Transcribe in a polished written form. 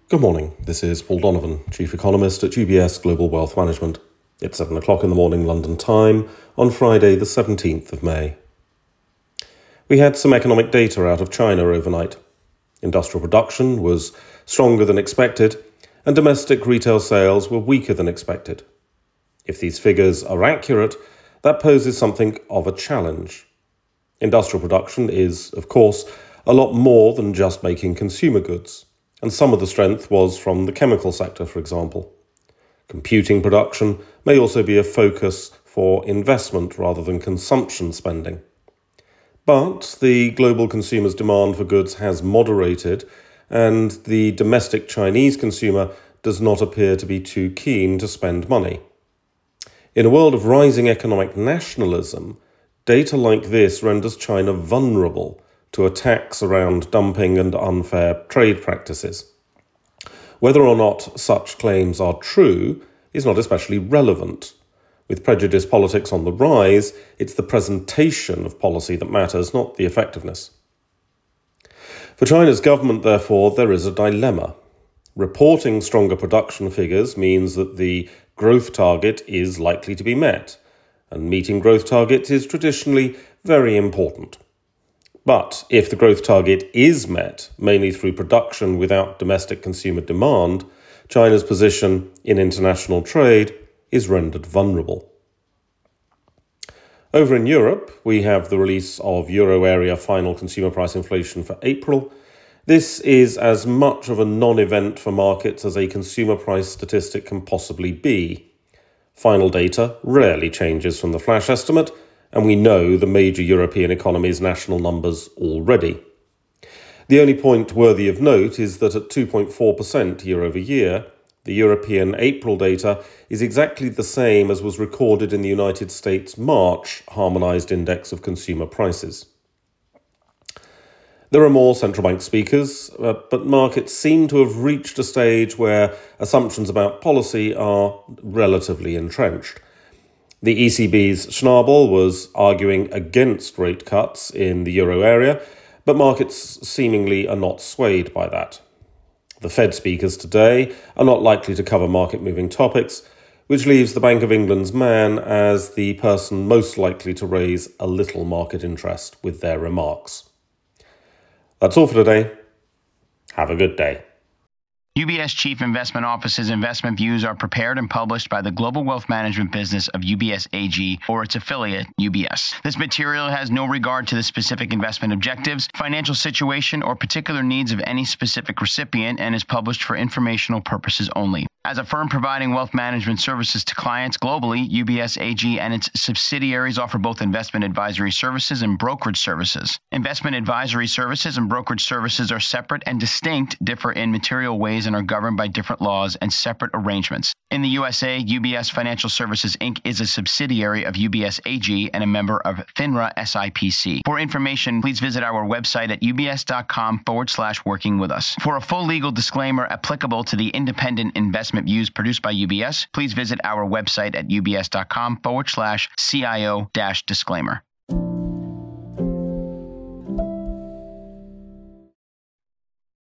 Good morning, this is Paul Donovan, Chief Economist at UBS Global Wealth Management. It's 7 o'clock in the morning London time on Friday the 17th of May. We had some economic data out of China overnight. Industrial production was stronger than expected, and domestic retail sales were weaker than expected. If these figures are accurate, that poses something of a challenge. Industrial production is, of course, a lot more than just making consumer goods. And some of the strength was from the chemical sector, for example. Computing production may also be a focus for investment rather than consumption spending. But the global consumer's demand for goods has moderated, and the domestic Chinese consumer does not appear to be too keen to spend money. In a world of rising economic nationalism, data like this renders China vulnerable to attacks around dumping and unfair trade practices. Whether or not such claims are true is not especially relevant. With prejudice politics on the rise, it's the presentation of policy that matters, not the effectiveness. For China's government, therefore, there is a dilemma. Reporting stronger production figures means that the growth target is likely to be met, and meeting growth targets is traditionally very important. But if the growth target is met, mainly through production without domestic consumer demand, China's position in international trade is rendered vulnerable. Over in Europe, we have the release of euro area final consumer price inflation for April. This is as much of a non-event for markets as a consumer price statistic can possibly be. Final data rarely changes from the flash estimate, and we know the major European economies' national numbers already. The only point worthy of note is that at 2.4% year over year, the European April data is exactly the same as was recorded in the United States March Harmonized Index of Consumer Prices. There are more central bank speakers, but markets seem to have reached a stage where assumptions about policy are relatively entrenched. The ECB's Schnabel was arguing against rate cuts in the euro area, but markets seemingly are not swayed by that. The Fed speakers today are not likely to cover market-moving topics, which leaves the Bank of England's man as the person most likely to raise a little market interest with their remarks. That's all for today. Have a good day. UBS Chief Investment Office's investment views are prepared and published by the global wealth management business of UBS AG or its affiliate, UBS. This material has no regard to the specific investment objectives, financial situation, or particular needs of any specific recipient and is published for informational purposes only. As a firm providing wealth management services to clients globally, UBS AG and its subsidiaries offer both investment advisory services and brokerage services. Investment advisory services and brokerage services are separate and distinct, differ in material ways, and are governed by different laws and separate arrangements. In the USA, UBS Financial Services Inc. is a subsidiary of UBS AG and a member of FINRA SIPC. For information, please visit our website at ubs.com/working with us. For a full legal disclaimer applicable to the independent investment views produced by UBS, please visit our website at ubs.com/CIO-disclaimer.